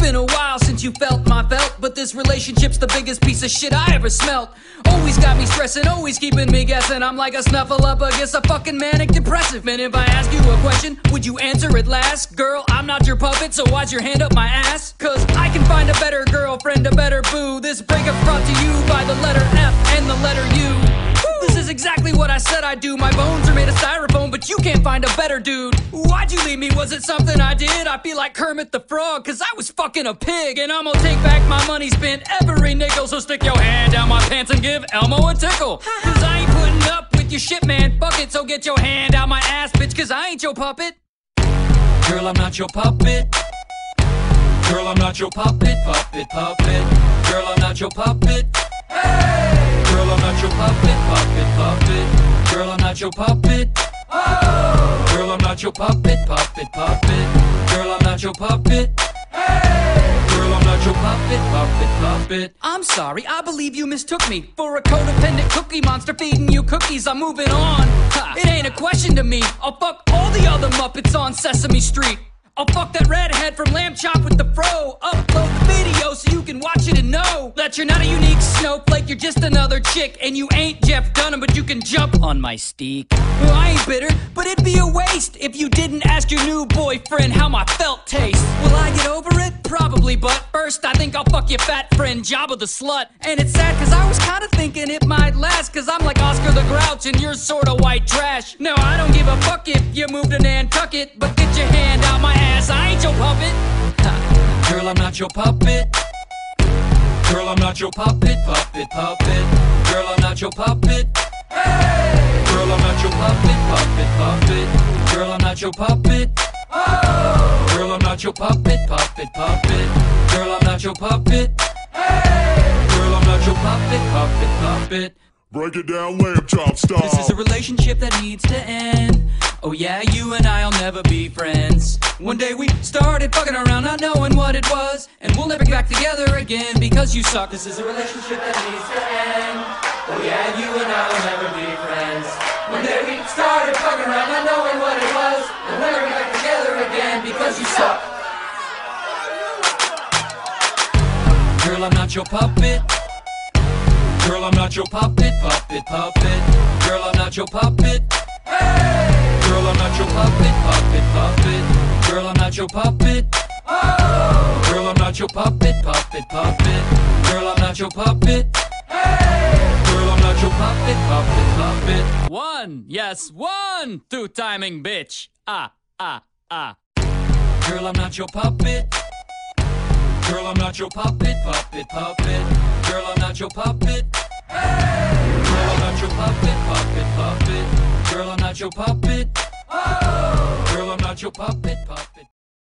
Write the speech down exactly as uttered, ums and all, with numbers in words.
been a while since you felt my felt, but this relationship's the biggest piece of shit I ever smelt. Always got me stressing, always keeping me guessing. I'm like a snuffle up against a fucking manic depressive. Man, if I ask you a question, would you answer it last? Girl, I'm not your puppet, so why's your hand up my ass? Cause I can find a better girlfriend, a better boo. This breakup's brought to you by the letter F and the letter U. This is exactly what I said I'd do. My bones are made of styrofoam, but you can't find a better dude. Why'd you leave me? Was it something I did? I feel like Kermit the Frog, cause I was fucking a pig. And I'm gonna take back my money spent, every nickel. So stick your hand down my pants and give Elmo a tickle. Cause I ain't putting up with your shit, man, fuck it. So get your hand out my ass, bitch, cause I ain't your puppet. Girl, I'm not your puppet. Girl, I'm not your puppet, puppet, puppet. Girl, I'm not your puppet. Hey! Girl, I'm not your puppet, puppet, puppet. Girl, I'm not your puppet. Oh! Girl, I'm not your puppet, puppet, puppet. Girl, I'm not your puppet. Hey! Girl, I'm not your puppet, puppet, puppet. I'm sorry, I believe you mistook me for a codependent cookie monster feeding you cookies. I'm moving on. Ha, it ain't a question to me. I'll fuck all the other Muppets on Sesame Street. I'll fuck that redhead from Lamb Chop with the fro. Upload the video so you can watch it and know that you're not a unique snowflake, you're just another chick. And you ain't Jeff Dunham, but you can jump on my steak. Well, I ain't bitter, but it'd be a waste if you didn't ask your new boyfriend how my felt tastes. Will I get over it? Probably, but first I think I'll fuck your fat friend Jabba the Slut. And it's sad cause I was kinda thinking it might last, cause I'm like Oscar the Grouch and you're sorta white trash. No, I don't give a fuck if you moved to Nantucket, but get your hand out my ass, I ain't your puppet. Ha. Girl, I'm not your puppet. Girl, I'm not your puppet, puppet, puppet. Girl, I'm not your puppet. Hey! Girl, I'm not your puppet, puppet, puppet. Girl, I'm not your puppet. Oh! Girl, I'm not your puppet, puppet, puppet. Girl, I'm not your puppet. Hey! Girl, I'm not your puppet, puppet, puppet. Break it down, Lamb Chop style. This is a relationship that needs to end. Oh yeah, you and I'll never be friends. One day we started fucking around not knowing what it was, and we'll never get back together again because you suck. This is a relationship that needs to end. Oh yeah, you and I will never be friends. One day we started fucking around not knowing what it was, and we'll never get back together again because you suck. Girl, I'm not your puppet. Girl, I'm not your puppet, puppet, puppet. Girl, I'm not your puppet. Hey! Girl, I'm not your puppet, puppet, puppet. Girl, I'm not your puppet. Oh! Girl, I'm not your puppet, puppet, puppet. Girl, I'm not your puppet. Hey! Girl, I'm not your puppet, puppet, puppet. One, yes, one, two timing, bitch. Ah, ah, ah. Girl, I'm not your puppet. Girl, I'm not your puppet, puppet, puppet. Girl, I'm not your puppet. Hey! Girl, I'm not your puppet, puppet, puppet. Girl, I'm not your puppet. Oh! Girl, I'm not your puppet.